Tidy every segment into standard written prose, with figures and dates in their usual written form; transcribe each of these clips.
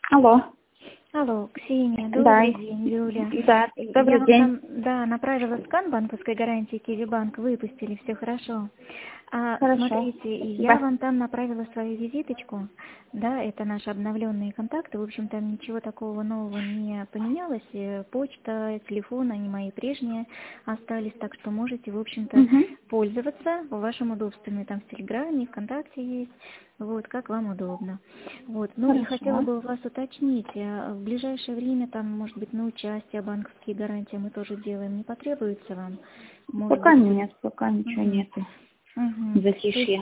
Алло. Алло, Ксения, Да. добрый день, Юля. Да, добрый Я вам день. направила скан банковской гарантии Киевбанк, выпустили, все хорошо. Хорошо. Смотрите, я Спасибо. вам там направила свою визиточку, да, это наши обновленные контакты, в общем, там ничего такого нового не поменялось, почта, телефон, они мои прежние остались, так что можете, в общем-то, Угу. пользоваться по вашим удобствам, там в Телеграме, ВКонтакте есть, вот, как вам удобно. Вот, ну и хотела Хорошо. бы у вас уточнить, в ближайшее время, там, может быть, на участие, банковские гарантии мы тоже делаем, не потребуется вам? Может Пока быть, нет, пока ничего Мгм. нету. Мгм. То есть, Затишье.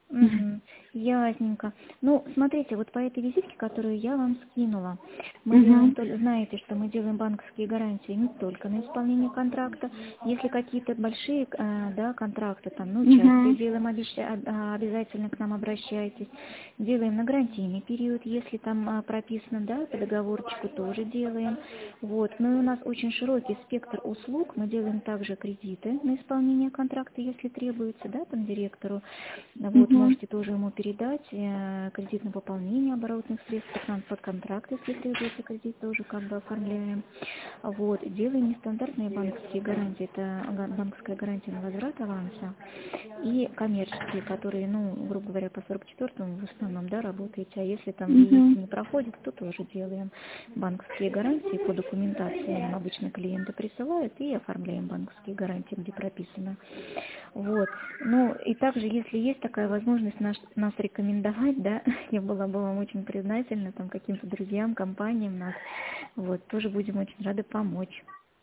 ясненько. Ну, смотрите, вот по этой визитке, которую я вам скинула, мы делаем, Угу. знаете, что мы делаем банковские гарантии не только на исполнение контракта, если какие-то большие, да, контракты, там, на участие Угу. делаем, обязательно к нам обращайтесь, делаем на гарантийный период, если там прописано, да, по договорчику тоже делаем, вот. Ну и у нас очень широкий спектр услуг, мы делаем также кредиты на исполнение контракта, если требуется, да, там директору, вот, Угу. можете тоже ему передать кредит на пополнение оборотных средств под контракт, если требуется кредит, тоже как бы оформляем. Вот, делаем нестандартные банковские гарантии, это банковская гарантия на возврат аванса, и коммерческие, которые, ну, грубо говоря, по 44-му в основном, да, работаете, а если там ЕИС Угу. не проходит, то тоже делаем банковские гарантии по документации, нам обычно клиенты присылают, и оформляем банковские гарантии, где прописано. Вот. Ну, и также, если есть такая возможность нас рекомендовать, да, я была бы вам очень признательна, там, каким-то друзьям, компаниям нас, вот, тоже будем очень рады помочь.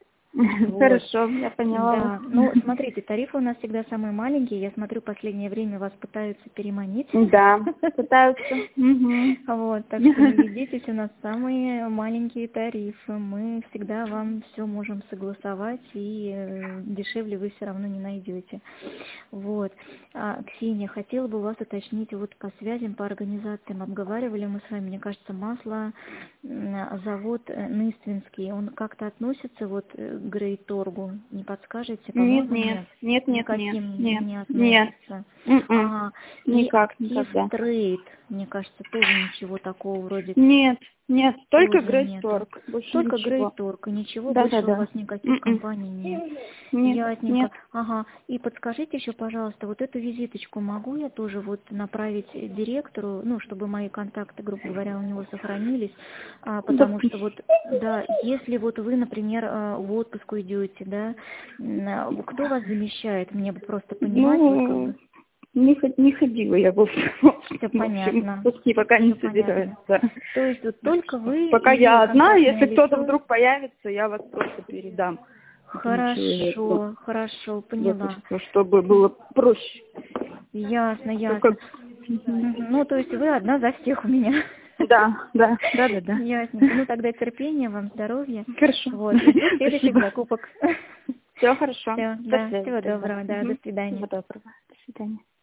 Вот. Хорошо, я поняла вас. Да, ну, смотрите, тарифы у нас всегда самые маленькие, я смотрю, последнее время вас пытаются переманить. Да, пытаются. Угу. Вот, так что не ведитесь, у нас самые маленькие тарифы, мы всегда вам все можем согласовать, и дешевле вы все равно не найдете. Вот. Ксения, хотела бы у вас уточнить вот по связям, по организациям. Обговаривали мы с вами, мне кажется, масло, завод Ныствинский. Он как-то относится вот к Грейторгу? Не подскажете? Нет, По-моему, нет, нет. нет, нет, нет, Никаким нет, не нет. относится. М-м. Ага. И Никак, Актив никогда. Трейд, мне кажется, тоже ничего такого вроде Нет, нет, только тоже нету. Грейсторг, больше Только ничего. Грейторг, и ничего больше у Да-да-да. вас никаких М-м. компаний нет. Нет, нет. Ясненько. Ага. И подскажите еще, пожалуйста, вот эту визиточку могу я тоже вот направить директору, ну, чтобы мои контакты, грубо говоря, у него сохранились, потому что вот, да, если вот вы, например, в отпуск уйдете, да, кто вас замещает? Мне бы просто понимать, вот как Ну, бы. не ходила я в Все общем, понятно. отпуски пока не Все собираюсь, понятно. да. То есть вот только вы Пока и я одна, контактное если кто-то лицо. вдруг появится, я вас просто передам этому человеку. Хорошо, хорошо, В поняла. отпуск, чтобы было проще. Ясно, Так ясно. как... Мгм. Ну, то есть вы одна за всех у меня. Да, да, да, да, да. Ясненько. Ну, тогда терпения вам, здоровья. Хорошо. Вот, и до следующих Спасибо. закупок. Все хорошо. Все, До да, связи всего тогда. доброго, да, до Мгм. свидания. Всего доброго. До свидания.